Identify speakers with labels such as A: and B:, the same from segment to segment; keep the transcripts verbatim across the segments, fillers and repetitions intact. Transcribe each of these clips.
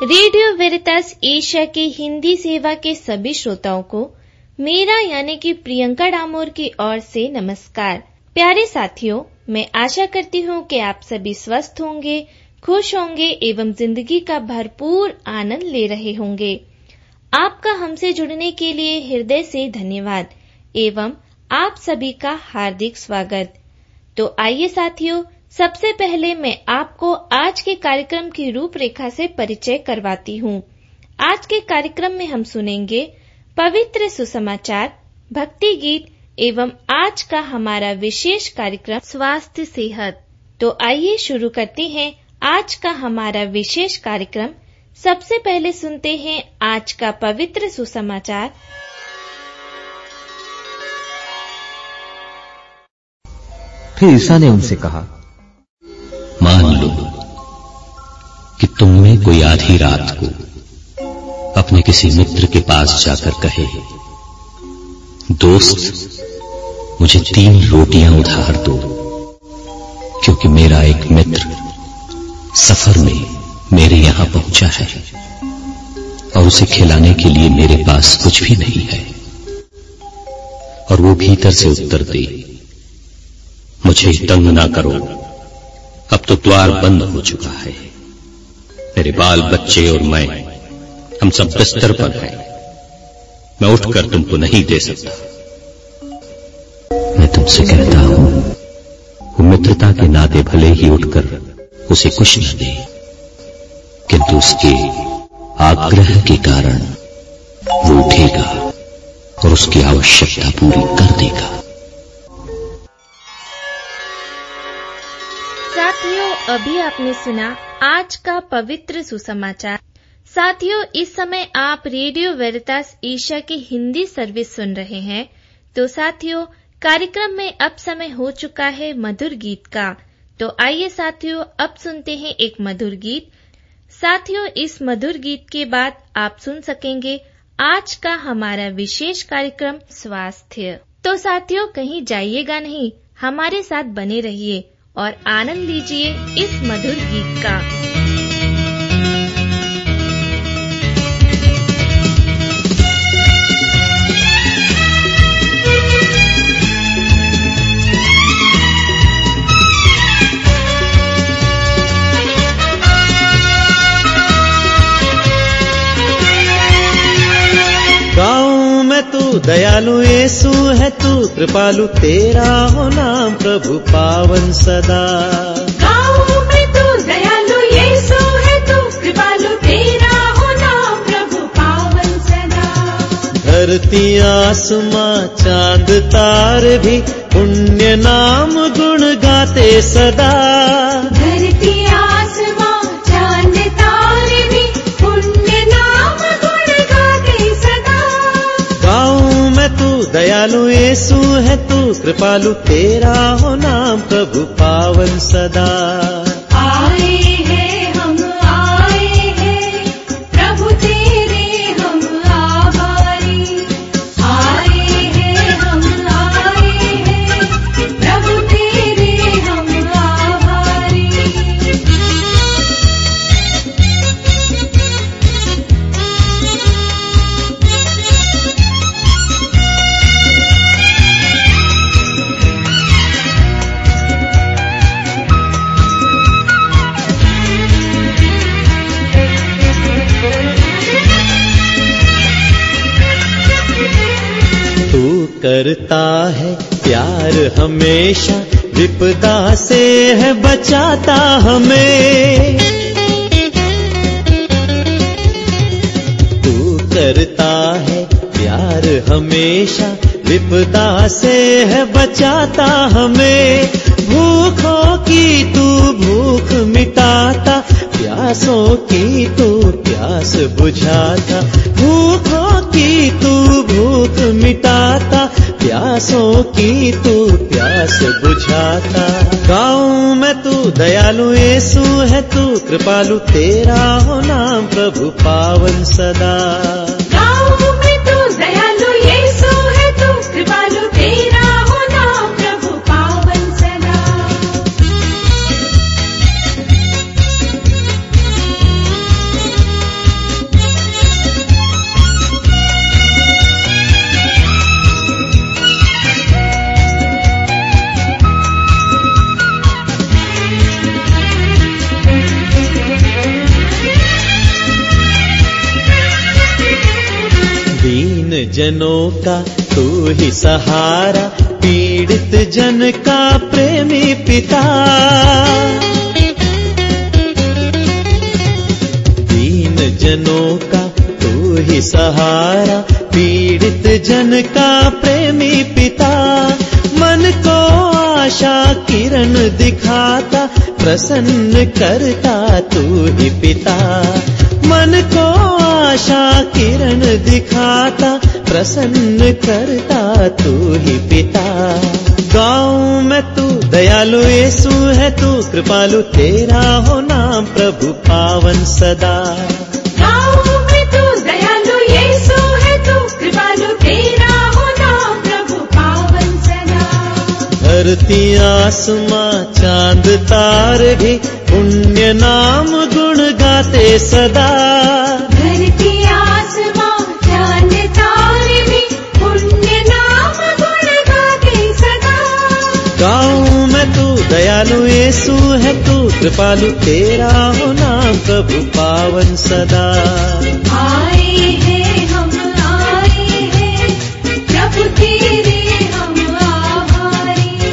A: Radio वेरितास Asia के हिंदी सेवा के सभी श्रोताओं को मेरा यानी कि प्रियंका डामोर की ओर से नमस्कार। प्यारे साथियों, मैं आशा करती हूँ कि आप सभी स्वस्थ होंगे, खुश होंगे एवं जिंदगी का भरपूर आनंद ले रहे होंगे। आपका हमसे जुड़ने के लिए हृदय से धन्यवाद एवं आप सभी का हार्दिक स्वागत। तो आइए साथियों, सबसे पहले मैं आपको आज के कार्यक्रम की रूपरेखा से परिचय करवाती हूँ। आज के कार्यक्रम में हम सुनेंगे पवित्र सुसमाचार, भक्ति गीत एवं आज का हमारा विशेष कार्यक्रम स्वास्थ्य सेहत। तो आइए शुरू करते हैं आज का हमारा विशेष कार्यक्रम। सबसे पहले सुनते हैं आज का पवित्र सुसमाचार।
B: फिर ईसा ने उनसे कहा,
C: मान लो कि तुम में कोई आधी रात को अपने किसी मित्र के पास जाकर कहे, दोस्त मुझे तीन रोटियां उधार दो, क्योंकि मेरा एक मित्र सफर में मेरे यहां पहुंचा है और उसे खिलाने के लिए मेरे पास कुछ भी नहीं है। और वो भीतर से उत्तर दे, मुझे तंग ना करो, अब तो द्वार बंद हो चुका है, मेरे बाल बच्चे और मैं हम सब बिस्तर पर हैं, मैं उठकर तुमको नहीं दे सकता। मैं तुमसे कहता हूं, वो मित्रता के नाते भले ही उठकर उसे कुछ न दे, किंतु उसके आग्रह के कारण वो उठेगा और उसकी आवश्यकता पूरी कर देगा।
A: साथियों, अभी आपने सुना आज का पवित्र सुसमाचार। साथियों, इस समय आप रेडियो वेरितास एशिया की हिंदी सर्विस सुन रहे हैं। तो साथियों, कार्यक्रम में अब समय हो चुका है मधुर गीत का। तो आइए साथियों, अब सुनते हैं एक मधुर गीत। साथियों, इस मधुर गीत के बाद आप सुन सकेंगे आज का हमारा विशेष कार्यक्रम स्वास्थ्य। तो साथियों, कहीं जाइएगा नहीं, हमारे साथ बने रहिए और आनंद लीजिए इस मधुर गीत का।
D: गाँव में तू दयालु यीशु है, तू कृपालु, तेरा हो नाम प्रभु पावन सदा।
E: गाँव में तू दयालु यीशु है, तू कृपालु, तेरा हो नाम प्रभु पावन सदा।
D: धरती आसमां चांद तारे भी पुण्य नाम गुण गाते सदा।
E: धरती आसमां चांद तारे भी पुण्य नाम गुण गाते सदा।
D: गाँव में तू दयालु यीशु है, तू कृपालु, तेरा हो नाम प्रभु पावन सदा।
E: आए हैं हम आए हैं प्रभु तेरे हम आभारी। आए हैं हम आए हैं प्रभु तेरे हम आभारी।
D: करता है प्यार हमेशा, विपदा से है बचाता हमें। तू करता है प्यार हमेशा, विपदा से है बचाता हमें। भूखों की तू भूख मिटाता, प्यासों की तू प्यास बुझाता। भूखों की तू भूख मिटाता, प्यासों की तू प्यास बुझाता। गाँव में तू दयालु यीशु है, तू कृपालु, तेरा हो नाम प्रभु पावन सदा।
E: गाँव में तू दयालु यीशु है, तू कृपालु, तेरा हो नाम प्रभु पावन सदा।
D: जनों का तू ही सहारा, पीड़ित जन का प्रेमी पिता। दीन जनों का तू ही सहारा, पीड़ित जन का प्रेमी पिता। मन को आशा किरण दिखाता, प्रसन्न करता तू ही पिता। मन को आशा किरण दिखाता, प्रसन्न करता तू ही पिता। गाँव में तू दयालु यीशु है, तू कृपालु, तेरा हो नाम प्रभु पावन सदा।
E: गाँव में तू दयालु यीशु है, तू कृपालु, तेरा हो नाम प्रभु पावन सदा।
D: धरती आसमां चांद तारे भी पुण्य नाम गुण गाते सदा।
E: धरती आसमां चांद तारे भी पुण्य नाम गुण गाते सदा।
D: गाँव में तू दयालु यीशु है, तू कृपालु, तेरा हो नाम प्रभु पावन सदा।
E: आए हैं हम आए हैं प्रभु तेरे हम आभारी।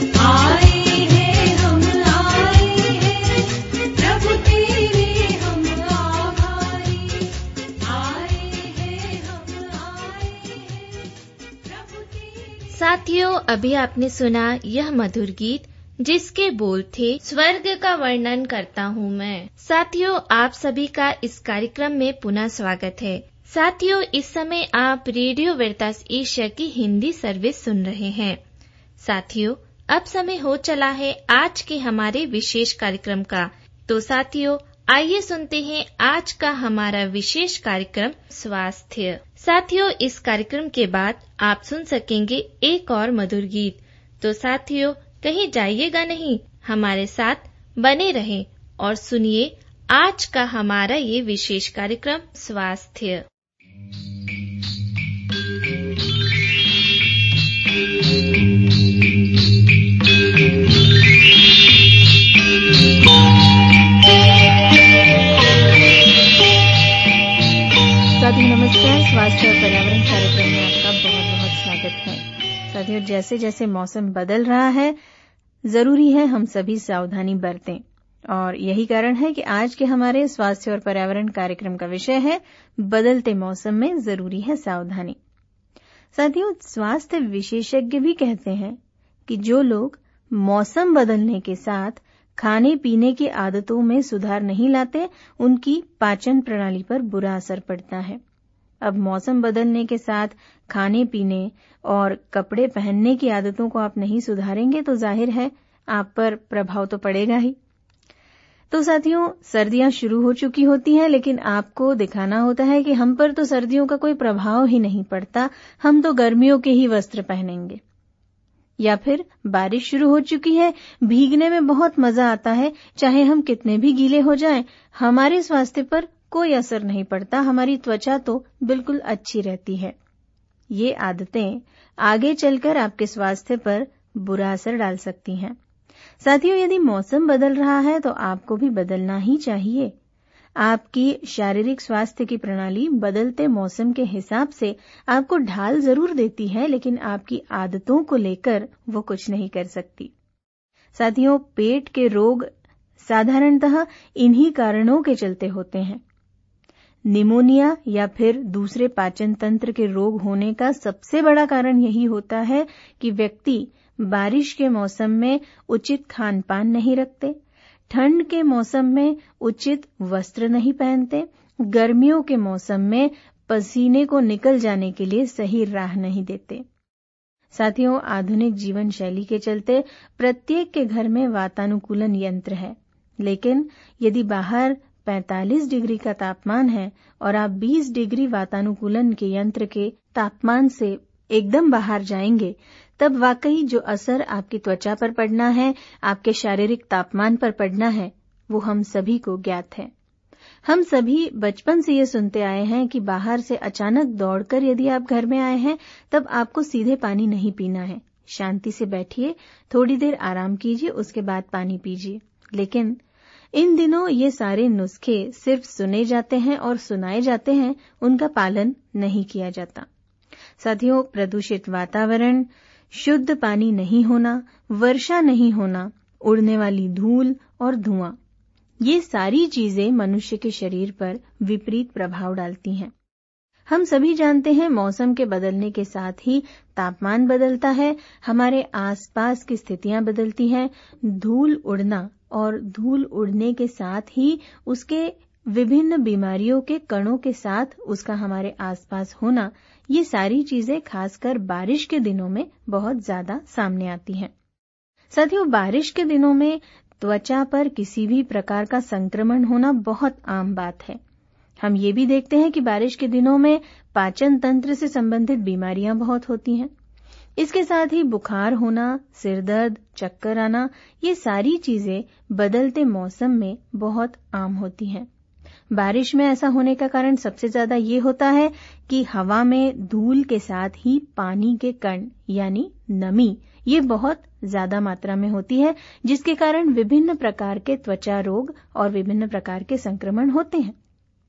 E: आए हैं हम आए हैं प्रभु तेरे हम आभारी। आए हैं हम आए हैं प्रभु तेरे।
A: साथियों, अभी आपने सुना यह मधुर गीत जिसके बोल थे, स्वर्ग का वर्णन करता हूँ मैं। साथियों, आप सभी का इस कार्यक्रम में पुनः स्वागत है। साथियों, इस समय आप रेडियो वेरतास एशिया की हिंदी सर्विस सुन रहे हैं। साथियों, अब समय हो चला है आज के हमारे विशेष कार्यक्रम का। तो साथियों, आइए सुनते हैं आज का हमारा विशेष कार्यक्रम स्वास्थ्य। साथियों, इस कार्यक्रम के बाद आप सुन सकेंगे एक और मधुर गीत। तो साथियों, कहीं जाइएगा नहीं, हमारे साथ बने रहें और सुनिए आज का हमारा ये विशेष कार्यक्रम स्वास्थ्य।
F: साथियों नमस्कार, स्वास्थ्य और पर्यावरण कार्यक्रम में आपका बहुत बहुत स्वागत है। साथियों, जैसे जैसे मौसम बदल रहा है, जरूरी है हम सभी सावधानी बरतें, और यही कारण है कि आज के हमारे स्वास्थ्य और पर्यावरण कार्यक्रम का विषय है बदलते मौसम में जरूरी है सावधानी। साथियों, स्वास्थ्य विशेषज्ञ भी कहते हैं कि जो लोग मौसम बदलने के साथ खाने पीने की आदतों में सुधार नहीं लाते, उनकी पाचन प्रणाली पर बुरा असर पड़ता है। अब मौसम बदलने के साथ खाने पीने और कपड़े पहनने की आदतों को आप नहीं सुधारेंगे तो जाहिर है आप पर प्रभाव तो पड़ेगा ही। तो साथियों, सर्दियां शुरू हो चुकी होती हैं, लेकिन आपको दिखाना होता है कि हम पर तो सर्दियों का कोई प्रभाव ही नहीं पड़ता, हम तो गर्मियों के ही वस्त्र पहनेंगे। या फिर बारिश शुरू हो चुकी है, भीगने में बहुत मजा आता है, चाहे हम कितने भी गीले हो जाएं, हमारे स्वास्थ्य पर कोई असर नहीं पड़ता, हमारी त्वचा तो बिल्कुल अच्छी रहती है। ये आदतें आगे चलकर आपके स्वास्थ्य पर बुरा असर डाल सकती हैं। साथियों, यदि मौसम बदल रहा है तो आपको भी बदलना ही चाहिए। आपकी शारीरिक स्वास्थ्य की प्रणाली बदलते मौसम के हिसाब से आपको ढाल जरूर देती है, लेकिन आपकी आदतों को लेकर वो कुछ नहीं कर सकती। साथियों, पेट के रोग साधारणतः इन्हीं कारणों के चलते होते हैं। निमोनिया या फिर दूसरे पाचन तंत्र के रोग होने का सबसे बड़ा कारण यही होता है कि व्यक्ति बारिश के मौसम में उचित खान पान नहीं रखते, ठंड के मौसम में उचित वस्त्र नहीं पहनते, गर्मियों के मौसम में पसीने को निकल जाने के लिए सही राह नहीं देते। साथियों, आधुनिक जीवन शैली के चलते प्रत्येक के घर में वातानुकूलन यंत्र है, लेकिन यदि बाहर पैंतालीस डिग्री का तापमान है और आप बीस डिग्री वातानुकूलन के यंत्र के तापमान से एकदम बाहर जाएंगे, तब वाकई जो असर आपकी त्वचा पर पड़ना है, आपके शारीरिक तापमान पर पड़ना है, वो हम सभी को ज्ञात है। हम सभी बचपन से ये सुनते आए हैं कि बाहर से अचानक दौड़कर यदि आप घर में आए हैं, तब आपको सीधे पानी नहीं पीना है। शांति से बैठिए, थोड़ी देर आराम कीजिए, उसके बाद पानी पीजिए। लेकिन इन दिनों ये सारे नुस्खे सिर्फ सुने जाते हैं और सुनाए जाते हैं, उनका पालन नहीं किया जाता। साथियों, प्रदूषित वातावरण, शुद्ध पानी नहीं होना, वर्षा नहीं होना, उड़ने वाली धूल और धुआं, ये सारी चीजें मनुष्य के शरीर पर विपरीत प्रभाव डालती हैं। हम सभी जानते हैं मौसम के बदलने के साथ ही तापमान बदलता है, हमारे आसपास की स्थितियां बदलती हैं, धूल उड़ना और धूल उड़ने के साथ ही उसके विभिन्न बीमारियों के कणों के साथ उसका हमारे आसपास होना, ये सारी चीजें खासकर बारिश के दिनों में बहुत ज्यादा सामने आती हैं। साथियों, बारिश के दिनों में त्वचा पर किसी भी प्रकार का संक्रमण होना बहुत आम बात है। हम ये भी देखते हैं कि बारिश के दिनों में पाचन तंत्र से संबंधित बीमारियां बहुत होती हैं। इसके साथ ही बुखार होना, सिर दर्द, चक्कर आना, ये सारी चीजें बदलते मौसम में बहुत आम होती हैं। बारिश में ऐसा होने का कारण सबसे ज्यादा ये होता है कि हवा में धूल के साथ ही पानी के कण यानी नमी ये बहुत ज्यादा मात्रा में होती है, जिसके कारण विभिन्न प्रकार के त्वचा रोग और विभिन्न प्रकार के संक्रमण होते हैं।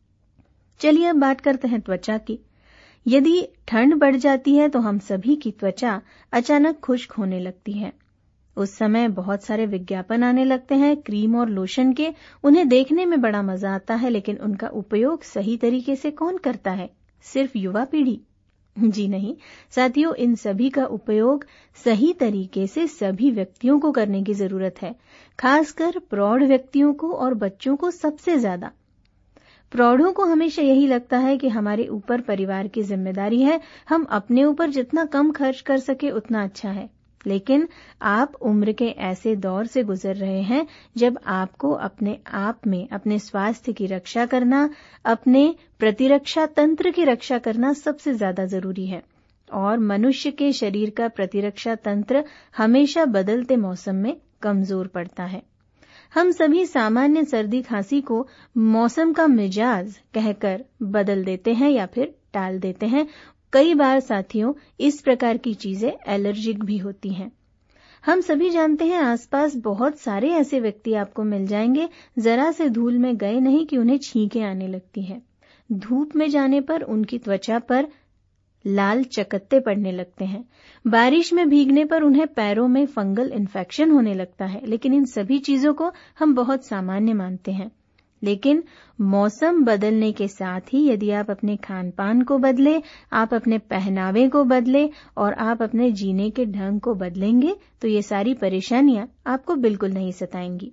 F: चलिए अब बात करते हैं त्वचा की। यदि ठंड बढ़ जाती है तो हम सभी की त्वचा अचानक खुश्क होने लगती है। उस समय बहुत सारे विज्ञापन आने लगते हैं क्रीम और लोशन के। उन्हें देखने में बड़ा मजा आता है, लेकिन उनका उपयोग सही तरीके से कौन करता है? सिर्फ युवा पीढ़ी? जी नहीं साथियों, इन सभी का उपयोग सही तरीके से सभी व्यक्तियों को करने की जरूरत है, खासकर प्रौढ़ व्यक्तियों को और बच्चों को सबसे ज्यादा। प्रौढ़ों को हमेशा यही लगता है कि हमारे ऊपर परिवार की जिम्मेदारी है, हम अपने ऊपर जितना कम खर्च कर सके उतना अच्छा है। लेकिन आप उम्र के ऐसे दौर से गुजर रहे हैं जब आपको अपने आप में अपने स्वास्थ्य की रक्षा करना, अपने प्रतिरक्षा तंत्र की रक्षा करना सबसे ज्यादा जरूरी है। और मनुष्य के शरीर का प्रतिरक्षा तंत्र हमेशा बदलते मौसम में कमजोर पड़ता है। हम सभी सामान्य सर्दी खांसी को मौसम का मिजाज कहकर बदल देते हैं या फिर टाल देते हैं। कई बार साथियों, इस प्रकार की चीजें एलर्जिक भी होती हैं। हम सभी जानते हैं आसपास बहुत सारे ऐसे व्यक्ति आपको मिल जाएंगे, जरा से धूल में गए नहीं कि उन्हें छींकें आने लगती हैं। धूप में जाने पर उनकी त्वचा पर लाल चकत्ते पड़ने लगते हैं। बारिश में भीगने पर उन्हें पैरों में फंगल इन्फेक्शन होने लगता है। लेकिन इन सभी चीजों को हम बहुत सामान्य मानते हैं। लेकिन मौसम बदलने के साथ ही यदि आप अपने खान पान को बदले, आप अपने पहनावे को बदले और आप अपने जीने के ढंग को बदलेंगे तो ये सारी परेशानियां आपको बिल्कुल नहीं सताएंगी।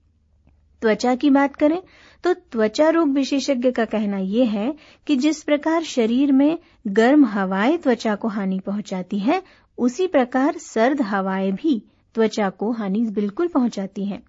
F: त्वचा की बात करें तो त्वचा रोग विशेषज्ञ का कहना यह है कि जिस प्रकार शरीर में गर्म हवाएं त्वचा को हानि पहुंचाती है, उसी प्रकार सर्द हवाएं भी त्वचा को हानि बिल्कुल पहुंचाती हैं।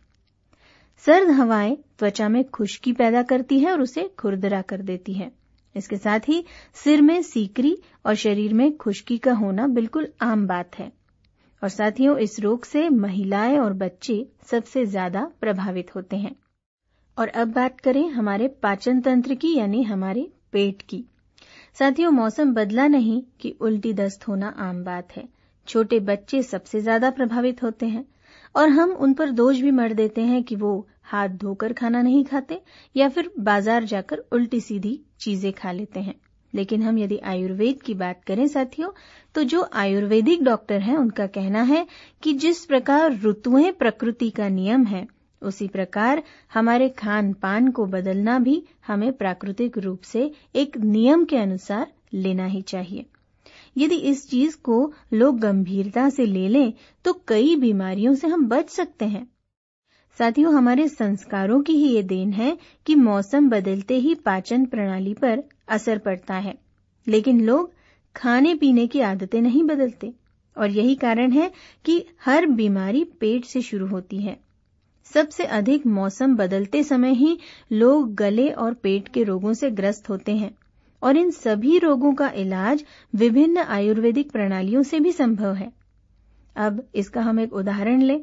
F: सर्द हवाएं त्वचा में खुश्की पैदा करती है और उसे खुरदरा कर देती है। इसके साथ ही सिर में सीकरी और शरीर में खुश्की का होना बिल्कुल आम बात है। और साथियों, इस रोग से महिलाएं और बच्चे सबसे ज्यादा प्रभावित होते हैं। और अब बात करें हमारे पाचन तंत्र की, यानी हमारे पेट की। साथियों, मौसम बदला नहीं कि उल्टी दस्त होना आम बात है। छोटे बच्चे सबसे ज्यादा प्रभावित होते हैं और हम उन पर दोष भी मढ़ देते हैं कि वो हाथ धोकर खाना नहीं खाते या फिर बाजार जाकर उल्टी सीधी चीजें खा लेते हैं। लेकिन हम यदि आयुर्वेद की बात करें साथियों, तो जो आयुर्वेदिक डॉक्टर हैं उनका कहना है कि जिस प्रकार ऋतुएं प्रकृति का नियम है, उसी प्रकार हमारे खान पान को बदलना भी हमें प्राकृतिक रूप से एक नियम के अनुसार लेना ही चाहिए। यदि इस चीज को लोग गंभीरता से ले लें तो कई बीमारियों से हम बच सकते हैं। साथियों, हमारे संस्कारों की ही ये देन है कि मौसम बदलते ही पाचन प्रणाली पर असर पड़ता है, लेकिन लोग खाने पीने की आदतें नहीं बदलते और यही कारण है कि हर बीमारी पेट से शुरू होती है। सबसे अधिक मौसम बदलते समय ही लोग गले और पेट के रोगों से ग्रस्त होते हैं और इन सभी रोगों का इलाज विभिन्न आयुर्वेदिक प्रणालियों से भी संभव है। अब इसका हम एक उदाहरण लें।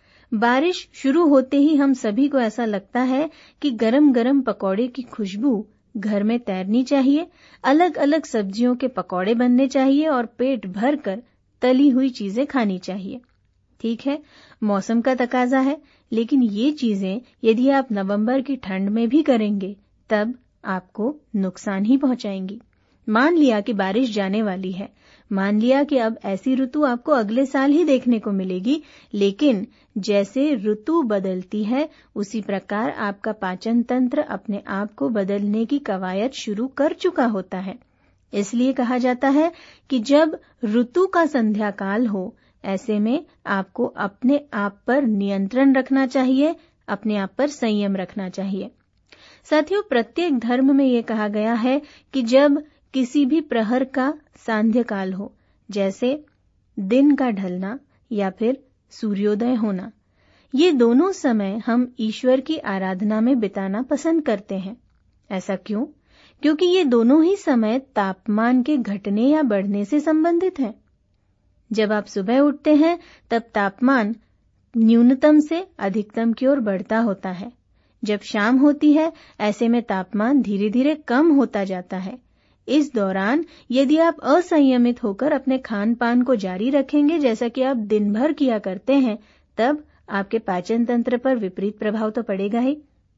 F: बारिश शुरू होते ही हम सभी को ऐसा लगता है कि गरम गरम पकौड़े की खुशबू घर में तैरनी चाहिए, अलग अलग सब्जियों के पकौड़े बनने चाहिए और पेट भर कर तली हुई चीजें खानी चाहिए। ठीक है, मौसम का तकाजा है, लेकिन ये चीजें यदि आप नवंबर की ठंड में भी करेंगे तब आपको नुकसान ही पहुंचाएंगी। मान लिया कि बारिश जाने वाली है, मान लिया कि अब ऐसी ऋतु आपको अगले साल ही देखने को मिलेगी, लेकिन जैसे ऋतु बदलती है उसी प्रकार आपका पाचन तंत्र अपने आप को बदलने की कवायद शुरू कर चुका होता है। इसलिए कहा जाता है कि जब ऋतु का संध्या काल हो, ऐसे में आपको अपने आप पर नियंत्रण रखना चाहिए, अपने आप पर संयम रखना चाहिए। साथियों, प्रत्येक धर्म में यह कहा गया है कि जब किसी भी प्रहर का सांध्य काल हो, जैसे दिन का ढलना या फिर सूर्योदय होना, ये दोनों समय हम ईश्वर की आराधना में बिताना पसंद करते हैं। ऐसा क्यों? क्योंकि ये दोनों ही समय तापमान के घटने या बढ़ने से संबंधित हैं। जब आप सुबह उठते हैं तब तापमान न्यूनतम से अधिकतम की ओर बढ़ता होता है। जब शाम होती है ऐसे में तापमान धीरे धीरे कम होता जाता है। इस दौरान यदि आप असंयमित होकर अपने खान पान को जारी रखेंगे जैसा कि आप दिन भर किया करते हैं, तब आपके पाचन तंत्र पर विपरीत प्रभाव तो पड़ेगा ही।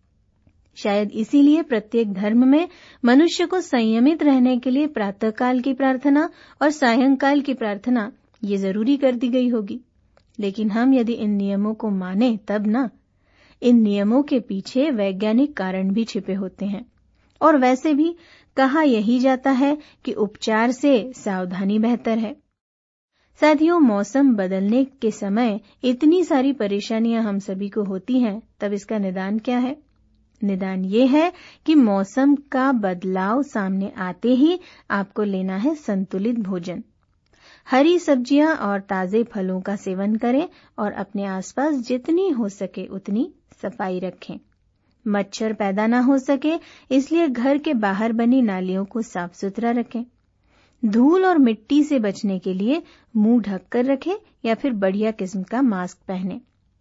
F: शायद इसीलिए प्रत्येक धर्म में मनुष्य को संयमित रहने के लिए प्रातःकाल की प्रार्थना और सायंकाल की प्रार्थना ये जरूरी कर दी गई होगी। लेकिन हम यदि इन नियमों को माने तब ना। इन नियमों के पीछे वैज्ञानिक कारण भी छिपे होते हैं। और वैसे भी कहा यही जाता है कि उपचार से सावधानी बेहतर है। साथियों, मौसम बदलने के समय इतनी सारी परेशानियां हम सभी को होती हैं, तब इसका निदान क्या है? निदान ये है कि मौसम का बदलाव सामने आते ही आपको लेना है संतुलित भोजन। हरी सब्जियां और ताजे फलों का सेवन करें और अपने आसपास जितनी हो सके उतनी सफाई रखें। मच्छर पैदा ना हो सके इसलिए घर के बाहर बनी नालियों को साफ सुथरा रखें। धूल और मिट्टी से बचने के लिए मुंह ढककर रखें या फिर बढ़िया किस्म का मास्क पहनें।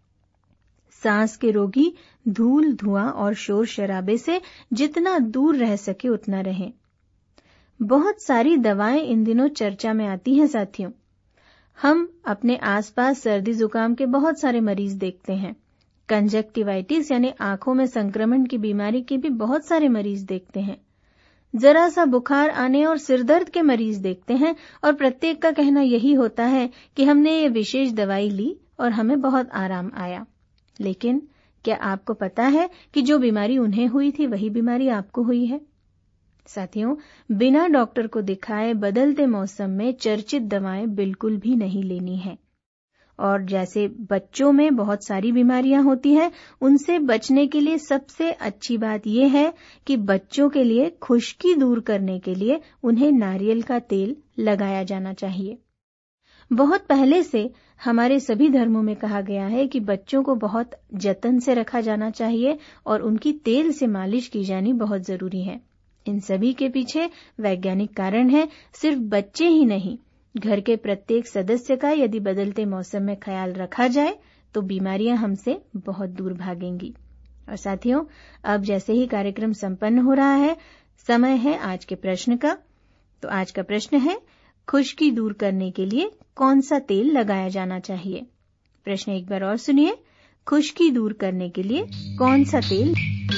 F: सांस के रोगी धूल, धुआं और शोर शराबे से जितना दूर रह सके उतना रहें। बहुत सारी दवाएं इन दिनों चर्चा में आती हैं साथियों। हम अपने आसपास सर्दी जुकाम के बहुत सारे मरीज देखते हैं। कंजक्टिवाइटिस यानी आंखों में संक्रमण की बीमारी के भी बहुत सारे मरीज देखते हैं। जरा सा बुखार आने और सिरदर्द के मरीज देखते हैं और प्रत्येक का कहना यही होता है कि हमने ये विशेष दवाई ली और हमें बहुत आराम आया। लेकिन क्या आपको पता है कि जो बीमारी उन्हें हुई थी वही बीमारी आपको हुई है? साथियों, बिना डॉक्टर को दिखाए बदलते मौसम में चर्चित दवाएं बिल्कुल भी नहीं लेनी है। और जैसे बच्चों में बहुत सारी बीमारियां होती हैं, उनसे बचने के लिए सबसे अच्छी बात यह है कि बच्चों के लिए खुश्की दूर करने के लिए उन्हें नारियल का तेल लगाया जाना चाहिए। बहुत पहले से हमारे सभी धर्मों में कहा गया है कि बच्चों को बहुत जतन से रखा जाना चाहिए और उनकी तेल से मालिश की जानी बहुत जरूरी है। इन सभी के पीछे वैज्ञानिक कारण है। सिर्फ बच्चे ही नहीं, घर के प्रत्येक सदस्य का यदि बदलते मौसम में ख्याल रखा जाए तो बीमारियां हमसे बहुत दूर भागेंगी। और साथियों, अब जैसे ही कार्यक्रम संपन्न हो रहा है, समय है आज के प्रश्न का। तो आज का प्रश्न है, खुश्की दूर करने के लिए कौन सा तेल लगाया जाना चाहिए? प्रश्न एक बार और सुनिए। खुश्की दूर करने के लिए कौन सा तेल?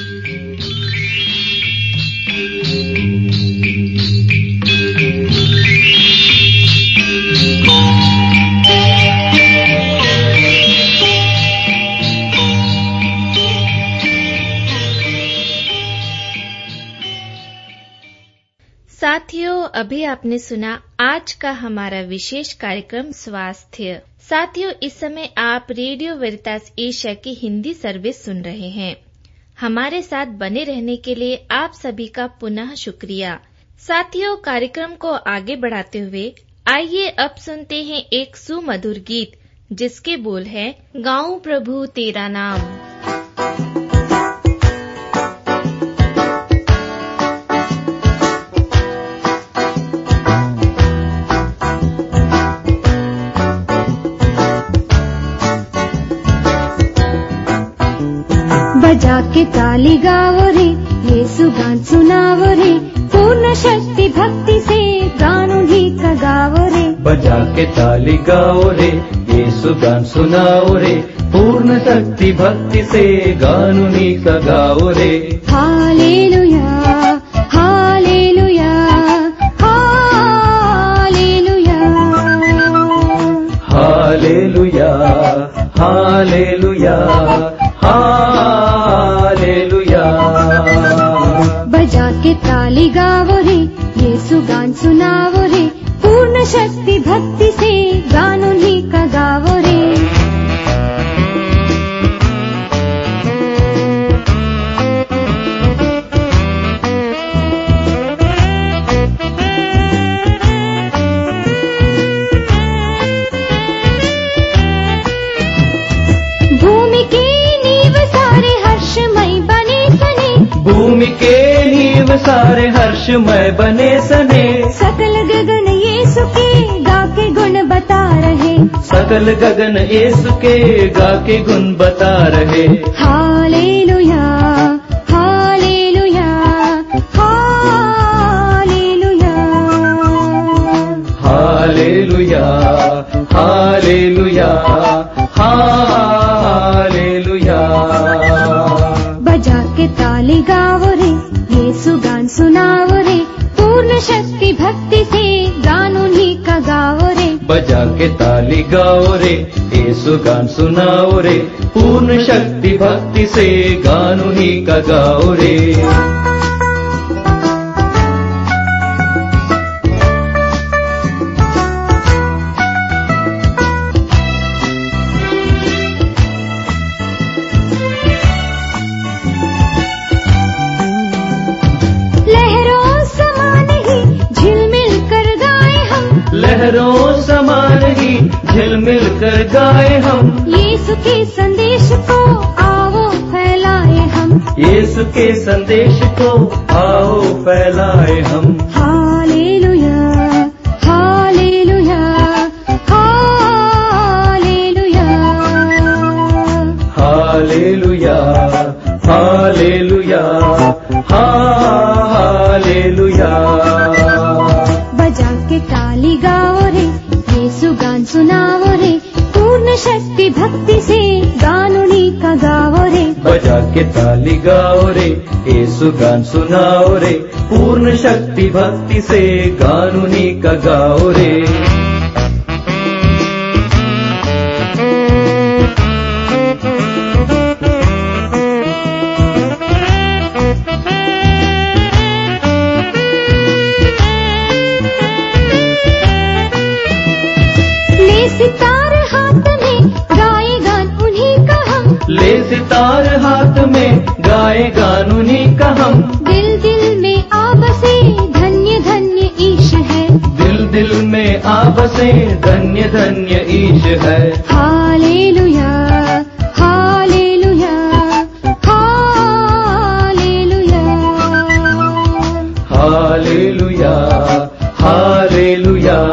A: साथियों, अभी आपने सुना आज का हमारा विशेष कार्यक्रम स्वास्थ्य। साथियों, इस समय आप रेडियो वेरितास एशिया की हिंदी सर्विस सुन रहे हैं। हमारे साथ बने रहने के लिए आप सभी का पुनः शुक्रिया। साथियों, कार्यक्रम को आगे बढ़ाते हुए आइए अब सुनते हैं एक सुमधुर गीत जिसके बोल है, गाऊं प्रभु तेरा नाम।
G: बजा के ताली गाओ रे, यीशु गान सुनाओ रे, पूर्ण शक्ति भक्ति से गान उन्हीं का गाओ रे।
H: बजा के ताली गाओ रे, यीशु गान सुनाओ रे, पूर्ण शक्ति भक्ति से गान उन्हीं का गाओ रे।
G: Hallelujah, hallelujah,
H: hallelujah hallelujah.
G: बजा के ताली गावो रे, यीशु गान सुनावो रे, पूर्ण शक्ति भक्ति से गान उन्हीं का गावो रे।
H: भूमि के नींव सारे हर्षमय बने सने,
G: सकल गगन यीशु के गा के गुण बता रहे,
H: सकल गगन यीशु के गा के गुण बता रहे।
G: Hallelujah hallelujah hallelujah
H: hallelujah hallelujah hallelujah.
G: बजा के ताली गावो रे, यीशु गान सुनावो रे, पूर्ण शक्ति भक्ति से गान उन्हीं का गावो रे।
H: बजा के ताली गाओ रे, यीशु गान सुनाओ रे, पूर्ण शक्ति भक्ति से गान उन्हीं का गाओ रे। लहरों समान ही झिलमिल कर गाए हम,
G: यीशु के संदेश को आओ फैलाए हम,
H: यीशु के संदेश को आओ फैलाए हम।
G: Hallelujah hallelujah hallelujah
H: hallelujah hallelujah hallelujah.
G: बजा के ताली गाओ रे, यीशु गान सुनावो रे, पूर्ण शक्ति भक्ति से गान उन्हीं का गावो रे।
H: बजा के ताली गाओ रे, यीशु गान सुनाओ रे, पूर्ण शक्ति भक्ति से गान उन्हीं का गाओ रे।
G: सितार हाथ में गाए गान उन्हीं का हम,
H: ले सितार हाथ में गाए गान उन्हीं का हम।
G: दिल दिल में आ बसे धन्य धन्य ईश है,
H: दिल दिल में आ बसे धन्य धन्य ईश है।
G: Hallelujah hallelujah hallelujah
H: hallelujah hallelujah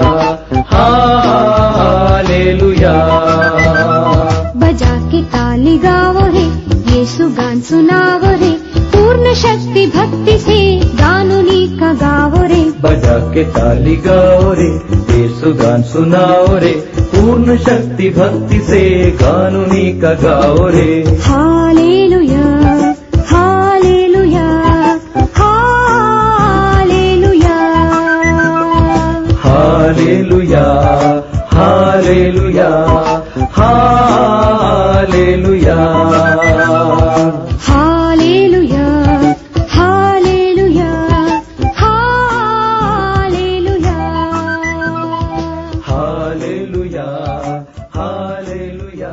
H: hallelujah.
G: बजा के ताली गावो रे, यीशु गान सुनावो रे, पूर्ण शक्ति भक्ति से गान उन्हीं का गावो रे।
H: बजा के ताली गाओ रे, यीशु गान सुनाओ रे, पूर्ण शक्ति भक्ति से गान उन्हीं का गाओ रे।
G: Hallelujah hallelujah hallelujah
H: hallelujah hallelujah hallelujah
G: hallelujah hallelujah hallelujah
H: hallelujah hallelujah.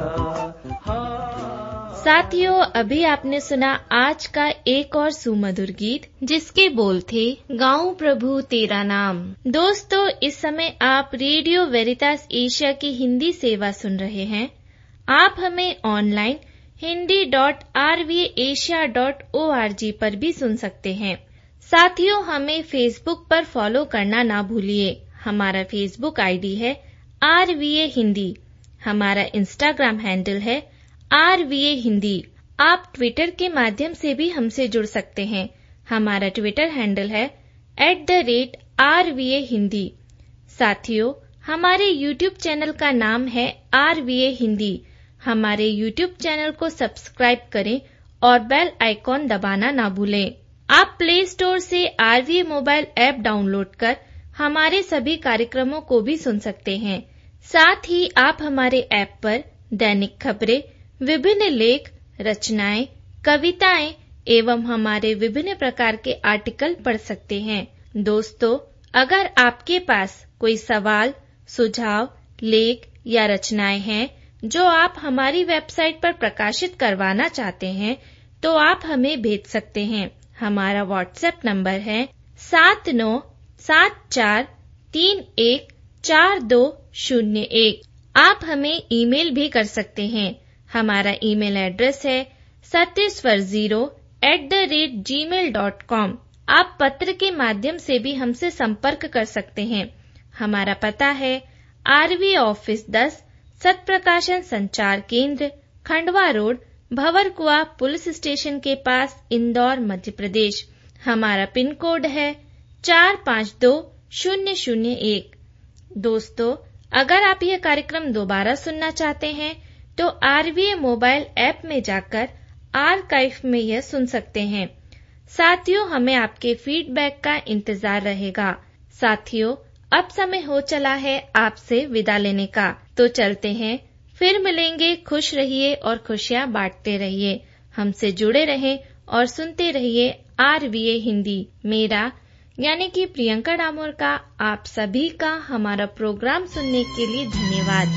A: साथियों, अभी आपने सुना आज का एक और सुमधुर गीत, जिसके बोल थे गाऊं प्रभु तेरा नाम। दोस्तों, इस समय आप रेडियो वेरितास एशिया की हिंदी सेवा सुन रहे हैं। आप हमें online Hindi dot R V Asia dot O R G पर भी सुन सकते हैं। साथियों, हमें फेसबुक पर फॉलो करना ना भूलिए। हमारा फेसबुक आईडी है आर वी ए हिंदी। हमारा इंस्टाग्राम हैंडल है आर वी ए हिंदी। आप ट्विटर के माध्यम से भी हमसे जुड़ सकते हैं। हमारा ट्विटर हैंडल है at the rate R V A Hindi. साथियों, हमारे यूट्यूब चैनल का नाम है आर वी ए हिंदी। हमारे यूट्यूब चैनल को सब्सक्राइब करें और बेल आइकॉन दबाना ना भूलें। आप प्ले स्टोर से R V A mobile app download कर हमारे सभी कार्यक्रमों को भी सुन सकते हैं। साथ ही आप हमारे ऐप पर दैनिक खबरें, विभिन्न लेख, रचनाएं, कविताएं एवं हमारे विभिन्न प्रकार के आर्टिकल पढ़ सकते हैं। दोस्तों, अगर आपके पास कोई सवाल, सुझाव, लेख या रचनाएं हैं जो आप हमारी वेबसाइट पर प्रकाशित करवाना चाहते हैं, तो आप हमें भेज सकते हैं। हमारा व्हाट्सएप नंबर है सात नौ सात चार तीन एक चार दो शून्य एक। आप हमें ईमेल भी कर सकते हैं। हमारा ईमेल एड्रेस है Satyaswar zero at the rate Gmail dot com. आप पत्र के माध्यम से भी हमसे संपर्क कर सकते हैं। हमारा पता है आरवी ऑफिस दस, सत्प्रकाशन संचार केंद्र, Khandwa road, Bhanwarkuan police station के पास, इंदौर, मध्य प्रदेश। हमारा पिन कोड है चार पाँच दो शून्य शून्य एक। दोस्तों, अगर आप यह कार्यक्रम दोबारा सुनना चाहते हैं तो आरवीए मोबाइल ऐप में जाकर आर्काइव में यह सुन सकते हैं। साथियों, हमें आपके फीडबैक का इंतजार रहेगा। साथियों, अब समय हो चला है आपसे विदा लेने का, तो चलते हैं। फिर मिलेंगे। खुश रहिए और खुशियाँ बांटते रहिए। हमसे जुड़े रहें और सुनते रहिए आरवीए हिंदी। मेरा यानी कि प्रियंका डामोर का आप सभी का हमारा प्रोग्राम सुनने के लिए धन्यवाद।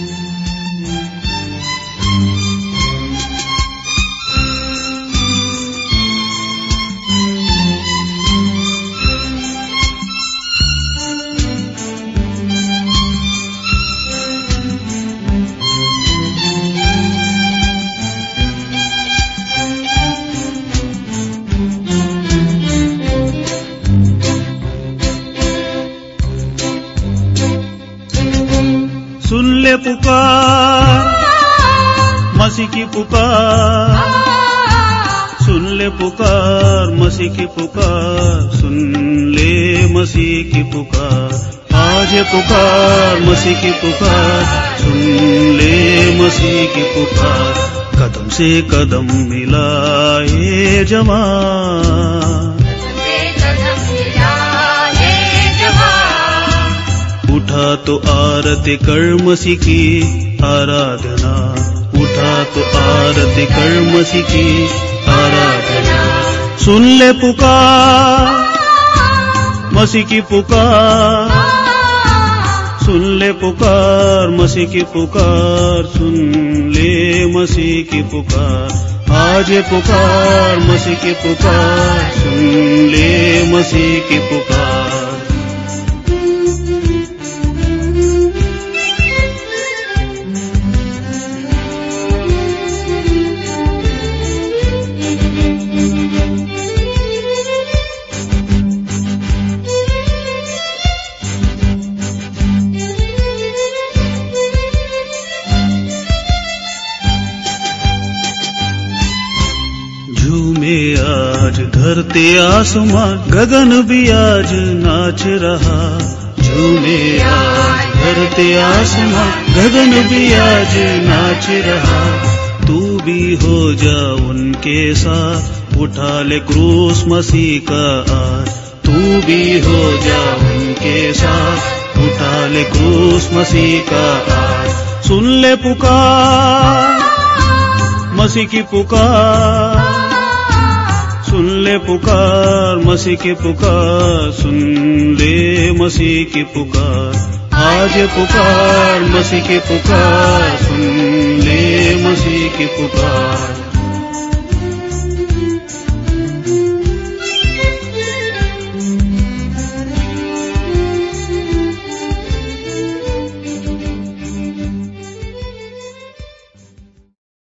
I: सुन ले पुकार, मसीह की पुकार, सुन ले पुकार, मसीह की पुकार, सुन ले मसीह की पुकार। आज है पुकार, मसीह की पुकार, सुन ले मसीह की पुकार। कदम से कदम मिलाए जवान, उठा तो आरती कर मसीह की आराधना, उठा तो आरती कर मसीह की आराधना। सुन ले पुकार, मसीह की पुकार, सुन ले पुकार, मसीह की पुकार, सुन ले मसीह की पुकार। आज पुकार, मसीह की पुकार, सुन ले मसीह की पुकार। आज धरती आसमां गगन भी आज नाच रहा, झूमे आज धरती आसमां गगन भी आज नाच रहा। तू भी हो जा उनके साथ, उठा ले क्रूस मसीह का आज। तू भी हो जा उनके साथ, उठा ले क्रूस मसीह का आज। सुन ले पुकार, मसीह की पुकार, सुन ले पुकार, मसीह की पुकार, सुन ले मसीह की पुकार। आज पुकार, मसीह की पुकार, सुन ले मसीह की पुकार।